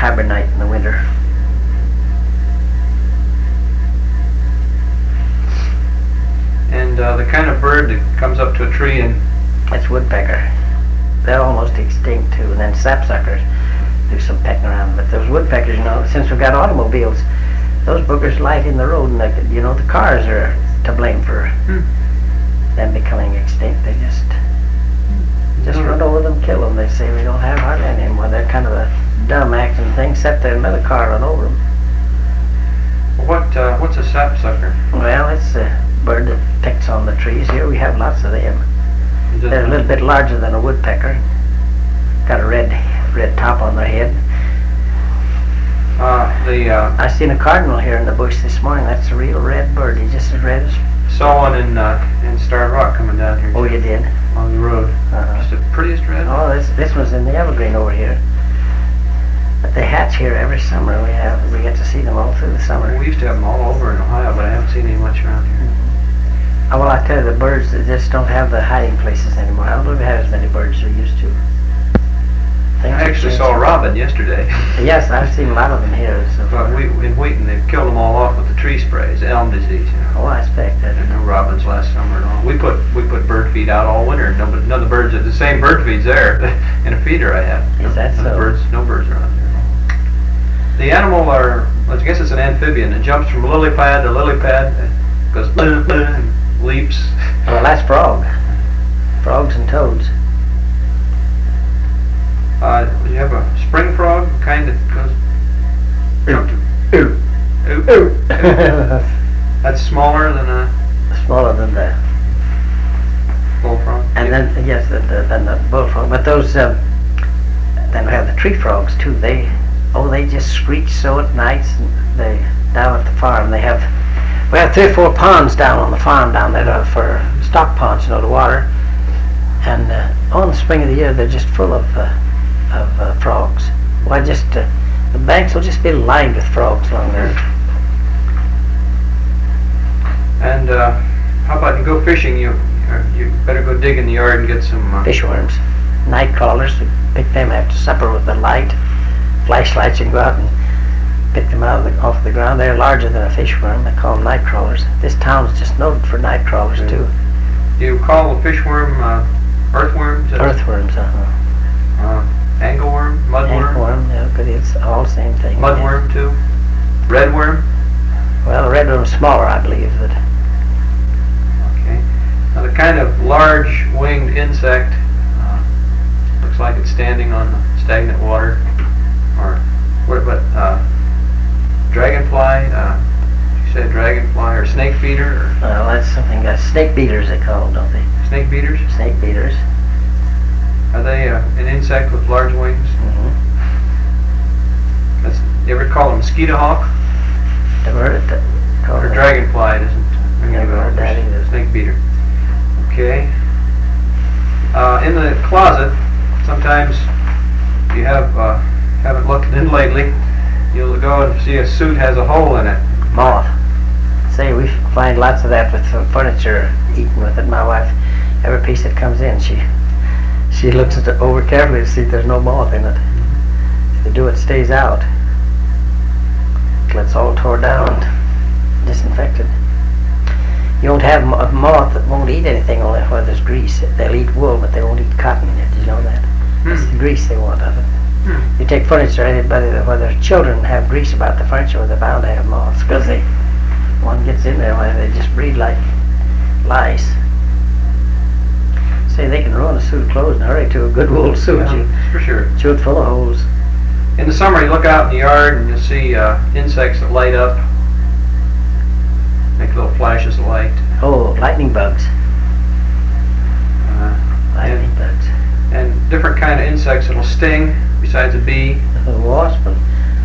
hibernate in the winter. And the kind of bird that comes up to a tree and... That's woodpecker. They're almost extinct too, and then sapsuckers do some pecking around. But those woodpeckers, since we've got automobiles, those boogers light in the road, and the cars are to blame for them becoming extinct. They just run over them, kill them. They say we don't have hardly any anymore. They're kind of a dumb acting thing, except that another car run over them. What's a sapsucker? Well, it's a bird that pecks on the trees. Here we have lots of them. They're a little bit larger than a woodpecker. Got a red top on their head. I seen a cardinal here in the bush this morning. That's a real red bird. He's just as red as... Saw one in Star Rock coming down here. Oh, you did? On the road. Just the prettiest red. Oh, this was in the evergreen over here. But they hatch here every summer. We get to see them all through the summer. We used to have them all over in Ohio, but I haven't seen any much around here. Well, I tell you, the birds that just don't have the hiding places anymore. I don't believe we have as many birds as we used to. I actually saw a robin yesterday. Yes, I've seen a lot of them here. So but in Wheaton, they've killed them all off with the tree sprays, elm disease. Oh, I expect that. There were no robins last summer at all. We put bird feed out all winter. None of the birds, the same bird feed's there in a feeder I have. Is that so? No birds around here. The animal I guess it's an amphibian. It jumps from lily pad to lily pad, goes and leaps. Well, that's frog. Frogs and toads. You have a spring frog, kind that goes... That's smaller than a... Smaller than the... bullfrog? And then, yes, than the bullfrog. But those... then we have the tree frogs, too. They just screech so at nights. They down at the farm, we have 3 or 4 ponds down on the farm down there for stock ponds, the water. And in the spring of the year, they're just full of frogs. Why, the banks will just be lined with frogs along there. And how about you go fishing? You better go dig in the yard and get some fishworms, night crawlers. We pick them after supper with the light, flashlights. You can go out and pick them off the ground. They're larger than a fishworm. They call them night crawlers. This town's just noted for night crawlers too. Do you call the fishworm earthworms? Earthworms, Angleworm, mudworm? Angleworm, yeah, but it's all the same thing. Mudworm too? Redworm? Well, the redworm's smaller, I believe. But okay. Now the kind of large winged insect looks like it's standing on the stagnant water. Or what? Dragonfly? You said dragonfly or snake feeder? Or well, that's something. Snake beaters they call them, don't they? Snake beaters? Snake beaters. Are they an insect with large wings? Mm-hmm. You ever call a mosquito hawk? Never heard it. Or dragonfly, it isn't. Never heard that either. Snake beater. Okay. In the closet, sometimes you haven't looked in lately. You'll go and see a suit has a hole in it. Moth. Say, we find lots of that with furniture eaten with it. My wife, every piece that comes in, she looks at it over carefully to see if there's no moth in it. If they do, it stays out till it's all tore down, disinfected. You won't have a moth that won't eat anything only where there's grease. They'll eat wool, but they won't eat cotton. Did you know that? It's the grease they want of it. You take furniture, anybody where their children have grease about the furniture, where they're bound to have moths, because one gets in there and they just breed like lice. Say they can ruin a suit of clothes in a hurry to a good wool suit. Yeah, for sure. Chew it full of holes. In the summer, you look out in the yard and you'll see insects that light up, make little flashes of light. Oh, lightning bugs. Lightning bugs. And different kind of insects that'll sting besides a bee. The wasp.